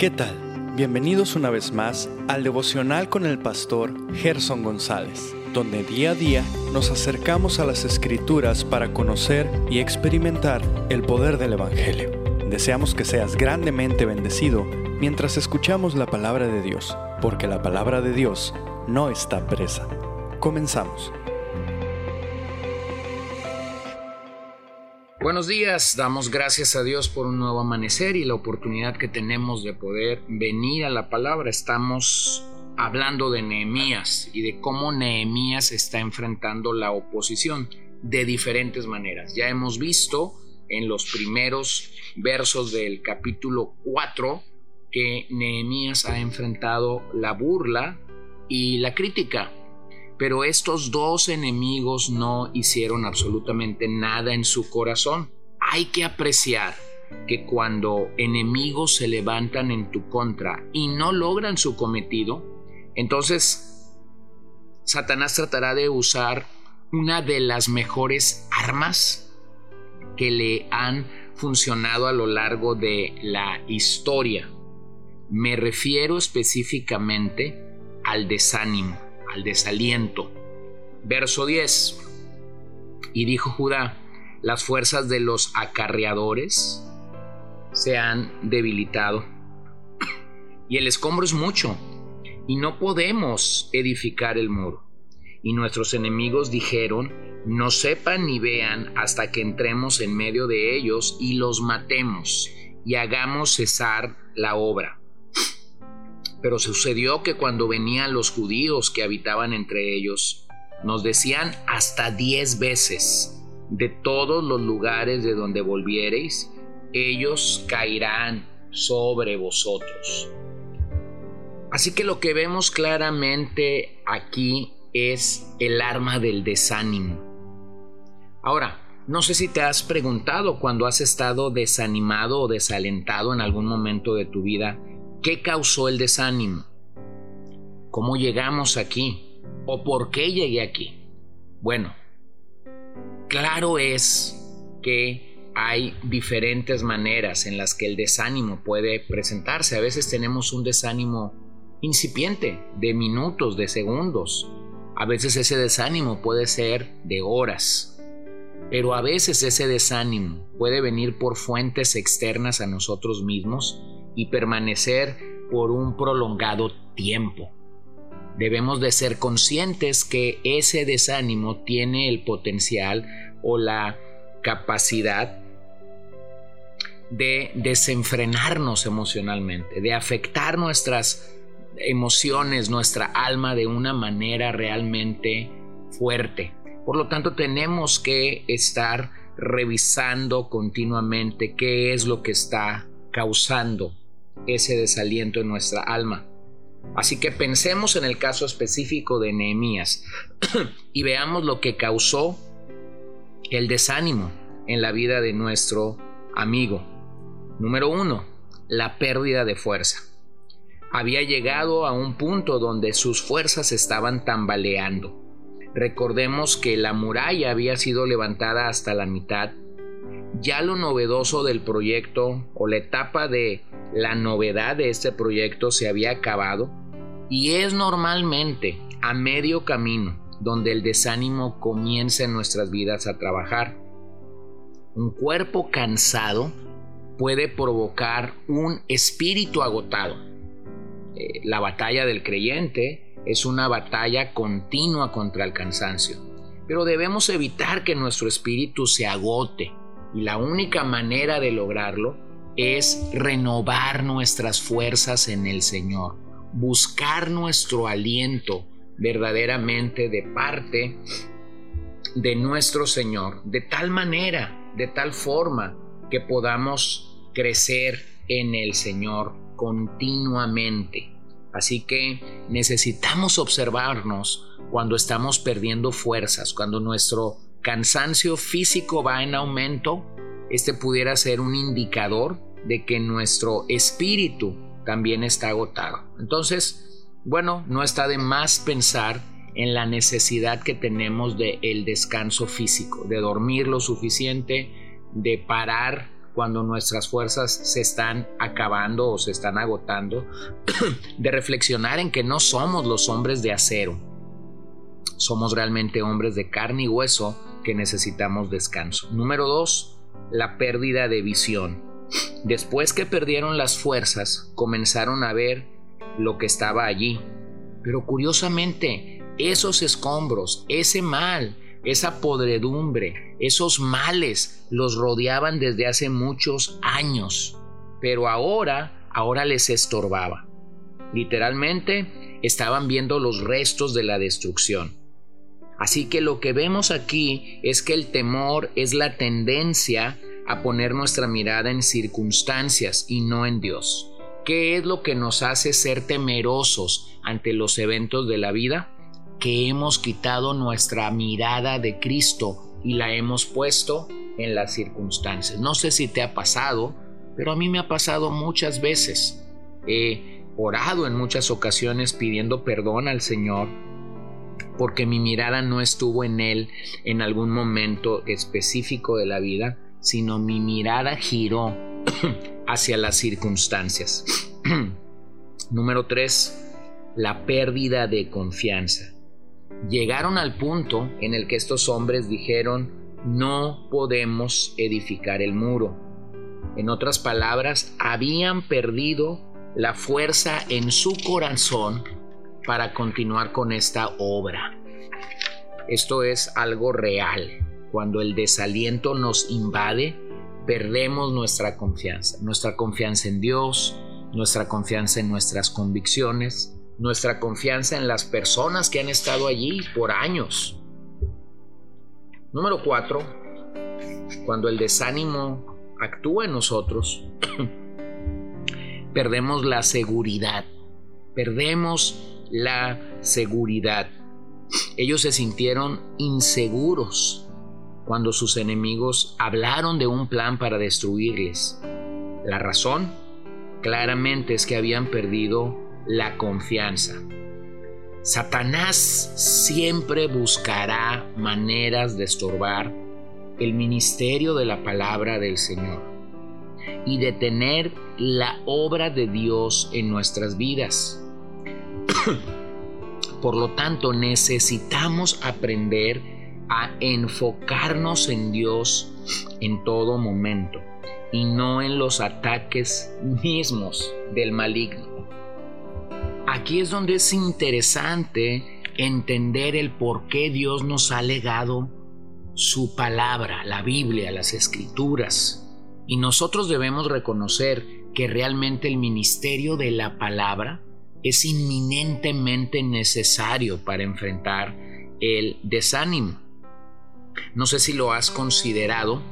¿Qué tal? Bienvenidos una vez más al devocional con el pastor Gerson González, donde día a día nos acercamos a las Escrituras para conocer y experimentar el poder del Evangelio. Deseamos que seas grandemente bendecido mientras escuchamos la palabra de Dios, porque la palabra de Dios no está presa. Comenzamos. Buenos días, damos gracias a Dios por un nuevo amanecer y la oportunidad que tenemos de poder venir a la palabra. Estamos hablando de Nehemías y de cómo Nehemías está enfrentando la oposición de diferentes maneras. Ya hemos visto en los primeros versos del capítulo 4 que Nehemías ha enfrentado la burla y la crítica. Pero estos dos enemigos no hicieron absolutamente nada en su corazón. Hay que apreciar que cuando enemigos se levantan en tu contra y no logran su cometido, entonces Satanás tratará de usar una de las mejores armas que le han funcionado a lo largo de la historia. Me refiero específicamente al desánimo, al desaliento. Verso 10. Y dijo Judá: las fuerzas de los acarreadores se han debilitado, y el escombro es mucho, y no podemos edificar el muro. Y nuestros enemigos dijeron: no sepan ni vean hasta que entremos en medio de ellos y los matemos, y hagamos cesar la obra. Pero sucedió que cuando venían los judíos que habitaban entre ellos, nos decían hasta 10 veces: de todos los lugares de donde volviereis, ellos caerán sobre vosotros. Así que lo que vemos claramente aquí es el arma del desánimo. Ahora, no sé si te has preguntado cuando has estado desanimado o desalentado en algún momento de tu vida, ¿qué causó el desánimo? ¿Cómo llegamos aquí? ¿O por qué llegué aquí? Bueno, claro es que hay diferentes maneras en las que el desánimo puede presentarse. A veces tenemos un desánimo incipiente, de minutos, de segundos. A veces ese desánimo puede ser de horas. Pero a veces ese desánimo puede venir por fuentes externas a nosotros mismos y permanecer por un prolongado tiempo. Debemos de ser conscientes que ese desánimo tiene el potencial o la capacidad de desenfrenarnos emocionalmente, de afectar nuestras emociones, nuestra alma de una manera realmente fuerte. Por lo tanto, tenemos que estar revisando continuamente qué es lo que está causando ese desaliento en nuestra alma. Así que pensemos en el caso específico de Nehemías y veamos lo que causó el desánimo en la vida de nuestro amigo. Número 1, la pérdida de fuerza. Había llegado a un punto donde sus fuerzas estaban tambaleando. Recordemos que la muralla había sido levantada hasta la mitad. Ya lo novedoso del proyecto o la etapa de la novedad de este proyecto se había acabado, y es normalmente a medio camino donde el desánimo comienza en nuestras vidas a trabajar. Un cuerpo cansado puede provocar un espíritu agotado. La batalla del creyente es una batalla continua contra el cansancio, pero debemos evitar que nuestro espíritu se agote. Y la única manera de lograrlo es renovar nuestras fuerzas en el Señor, buscar nuestro aliento verdaderamente de parte de nuestro Señor, de tal manera, de tal forma que podamos crecer en el Señor continuamente. Así que necesitamos observarnos cuando estamos perdiendo fuerzas, cuando nuestro cansancio físico va en aumento. Este pudiera ser un indicador de que nuestro espíritu también está agotado. Entonces, bueno, no está de más pensar en la necesidad que tenemos de el descanso físico, de dormir lo suficiente, de parar cuando nuestras fuerzas se están acabando o se están agotando, de reflexionar en que no somos los hombres de acero. Somos realmente hombres de carne y hueso que necesitamos descanso. Número 2, la pérdida de visión. Después que perdieron las fuerzas, comenzaron a ver lo que estaba allí. Pero curiosamente, esos escombros, ese mal, esa podredumbre, esos males los rodeaban desde hace muchos años. Pero ahora les estorbaba. Literalmente, estaban viendo los restos de la destrucción. Así que lo que vemos aquí es que el temor es la tendencia a poner nuestra mirada en circunstancias y no en Dios. ¿Qué es lo que nos hace ser temerosos ante los eventos de la vida? Que hemos quitado nuestra mirada de Cristo y la hemos puesto en las circunstancias. No sé si te ha pasado, pero a mí me ha pasado muchas veces. He orado en muchas ocasiones pidiendo perdón al Señor porque mi mirada no estuvo en Él en algún momento específico de la vida, sino mi mirada giró hacia las circunstancias. Número 3, la pérdida de confianza. Llegaron al punto en el que estos hombres dijeron: no podemos edificar el muro. En otras palabras, habían perdido la fuerza en su corazón para continuar con esta obra. Esto es algo real. Cuando el desaliento nos invade, perdemos nuestra confianza en Dios, nuestra confianza en nuestras convicciones, nuestra confianza en las personas que han estado allí por años. Número 4, cuando el desánimo actúa en nosotros, perdemos la seguridad. Ellos se sintieron inseguros cuando sus enemigos hablaron de un plan para destruirles. La razón, claramente, es que habían perdido la confianza. Satanás siempre buscará maneras de estorbar el ministerio de la palabra del Señor y detener la obra de Dios en nuestras vidas. Por lo tanto, necesitamos aprender a enfocarnos en Dios en todo momento y no en los ataques mismos del maligno. Aquí es donde es interesante entender el por qué Dios nos ha legado su palabra, la Biblia, las Escrituras. Y nosotros debemos reconocer que realmente el ministerio de la palabra es inminentemente necesario para enfrentar el desánimo. No sé si lo has considerado,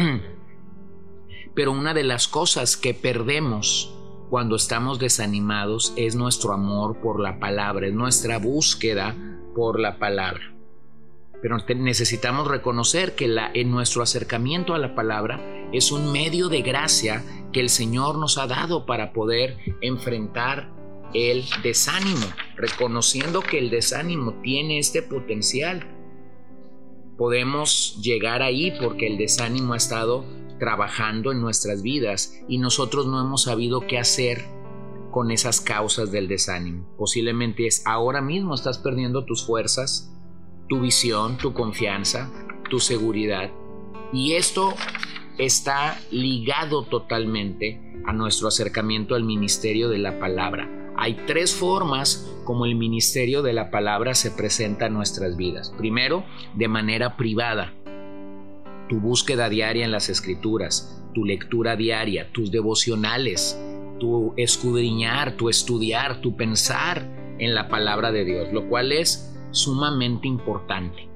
pero una de las cosas que perdemos cuando estamos desanimados es nuestro amor por la palabra, es nuestra búsqueda por la palabra. Pero necesitamos reconocer que en nuestro acercamiento a la palabra es un medio de gracia que el Señor nos ha dado para poder enfrentar el desánimo, reconociendo que el desánimo tiene este potencial. Podemos llegar ahí porque el desánimo ha estado trabajando en nuestras vidas y nosotros no hemos sabido qué hacer con esas causas del desánimo. Posiblemente ahora mismo estás perdiendo tus fuerzas, tu visión, tu confianza, tu seguridad, y esto está ligado totalmente a nuestro acercamiento al ministerio de la palabra. Hay 3 formas como el ministerio de la palabra se presenta en nuestras vidas. Primero, de manera privada. Tu búsqueda diaria en las Escrituras, tu lectura diaria, tus devocionales, tu escudriñar, tu estudiar, tu pensar en la palabra de Dios, lo cual es sumamente importante.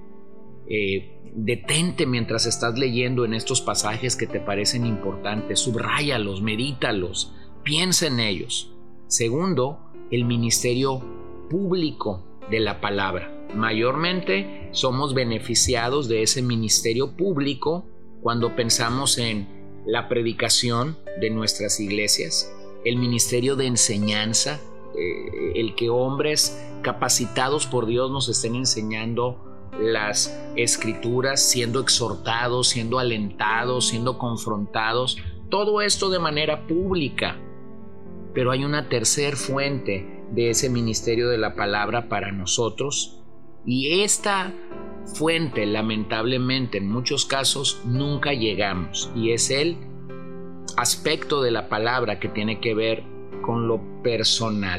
Detente mientras estás leyendo en estos pasajes que te parecen importantes, subráyalos, medítalos, piensa en ellos. Segundo, el ministerio público de la palabra. Mayormente somos beneficiados de ese ministerio público cuando pensamos en la predicación de nuestras iglesias, el ministerio de enseñanza, el que hombres capacitados por Dios nos estén enseñando las escrituras, siendo exhortados, siendo alentados, siendo confrontados, todo esto de manera pública. Pero hay una tercera fuente de ese ministerio de la palabra para nosotros, y esta fuente, lamentablemente, en muchos casos nunca llegamos, y es el aspecto de la palabra que tiene que ver con lo personal.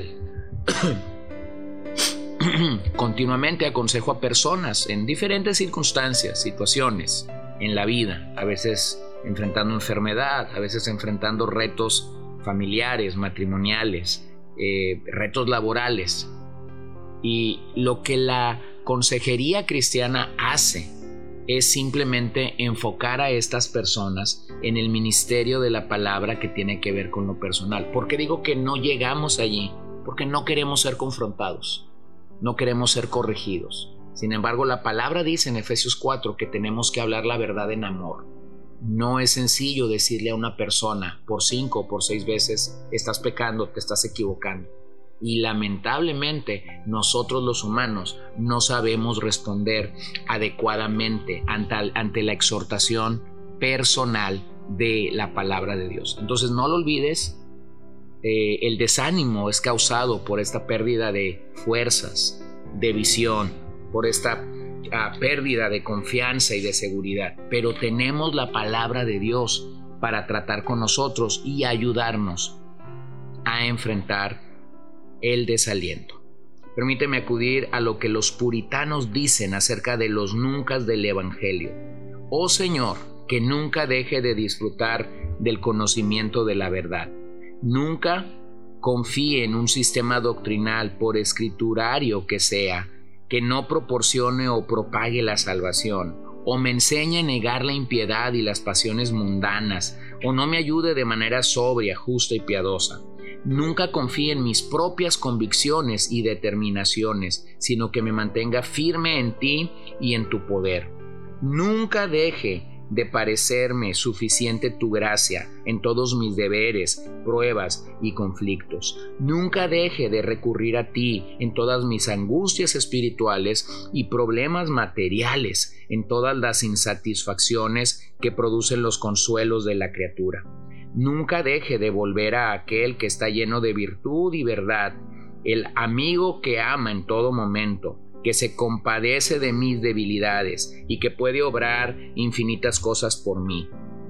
Continuamente aconsejo a personas en diferentes circunstancias, situaciones en la vida, a veces enfrentando enfermedad, a veces enfrentando retos familiares, matrimoniales, retos laborales. Y lo que la consejería cristiana hace es simplemente enfocar a estas personas en el ministerio de la palabra que tiene que ver con lo personal. ¿Por qué digo que no llegamos allí? Porque no queremos ser confrontados, no queremos ser corregidos. Sin embargo, la palabra dice en Efesios 4 que tenemos que hablar la verdad en amor. No es sencillo decirle a una persona por 5 o por 6 veces: estás pecando, te estás equivocando. Y lamentablemente nosotros los humanos no sabemos responder adecuadamente ante la exhortación personal de la palabra de Dios. Entonces no lo olvides, el desánimo es causado por esta pérdida de fuerzas, de visión, por esta pérdida de confianza y de seguridad. Pero tenemos la palabra de Dios para tratar con nosotros y ayudarnos a enfrentar el desaliento. Permíteme acudir a lo que los puritanos dicen acerca de los nuncas del Evangelio. Oh Señor, que nunca deje de disfrutar del conocimiento de la verdad. Nunca confíe en un sistema doctrinal, por escriturario que sea, que no proporcione o propague la salvación, o me enseñe a negar la impiedad y las pasiones mundanas, o no me ayude de manera sobria, justa y piadosa. Nunca confíe en mis propias convicciones y determinaciones, sino que me mantenga firme en ti y en tu poder. Nunca deje de parecerme suficiente tu gracia en todos mis deberes, pruebas y conflictos. Nunca deje de recurrir a ti en todas mis angustias espirituales y problemas materiales, en todas las insatisfacciones que producen los consuelos de la criatura. Nunca deje de volver a aquel que está lleno de virtud y verdad, el amigo que ama en todo momento, que se compadece de mis debilidades y que puede obrar infinitas cosas por mí.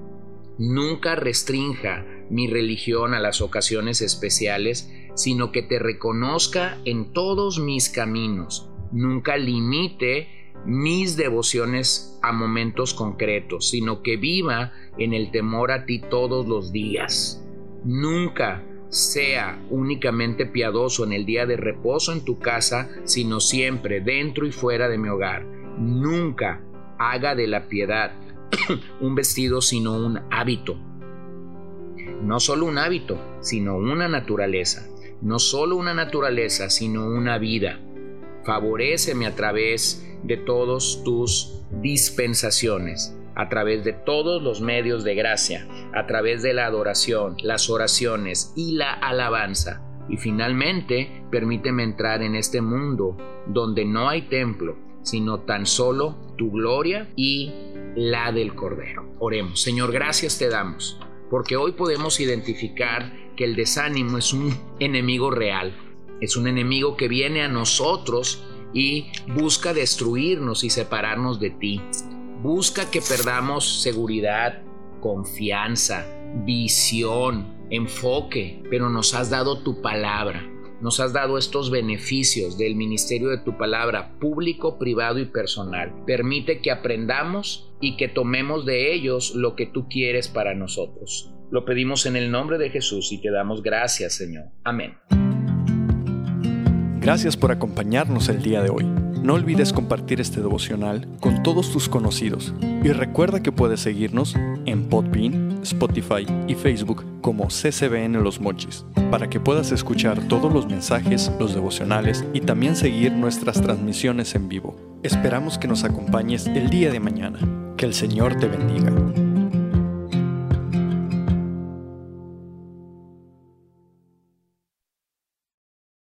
Nunca restrinja mi religión a las ocasiones especiales, sino que te reconozca en todos mis caminos. Nunca limite mis devociones a momentos concretos, sino que viva en el temor a ti todos los días. Nunca sea únicamente piadoso en el día de reposo en tu casa, sino siempre dentro y fuera de mi hogar. Nunca haga de la piedad un vestido, sino un hábito. No solo un hábito, sino una naturaleza. No solo una naturaleza, sino una vida. Favoréceme a través de todas tus dispensaciones, a través de todos los medios de gracia, a través de la adoración, las oraciones y la alabanza. Y finalmente, permíteme entrar en este mundo donde no hay templo, sino tan solo tu gloria y la del Cordero. Oremos. Señor, gracias te damos, porque hoy podemos identificar que el desánimo es un enemigo real. Es un enemigo que viene a nosotros y busca destruirnos y separarnos de ti. Busca que perdamos seguridad, confianza, visión, enfoque, pero nos has dado tu palabra. Nos has dado estos beneficios del ministerio de tu palabra, público, privado y personal. Permite que aprendamos y que tomemos de ellos lo que tú quieres para nosotros. Lo pedimos en el nombre de Jesús y te damos gracias, Señor. Amén. Gracias por acompañarnos el día de hoy. No olvides compartir este devocional con todos tus conocidos y recuerda que puedes seguirnos en Podbean, Spotify y Facebook como CCBN Los Mochis para que puedas escuchar todos los mensajes, los devocionales y también seguir nuestras transmisiones en vivo. Esperamos que nos acompañes el día de mañana. Que el Señor te bendiga.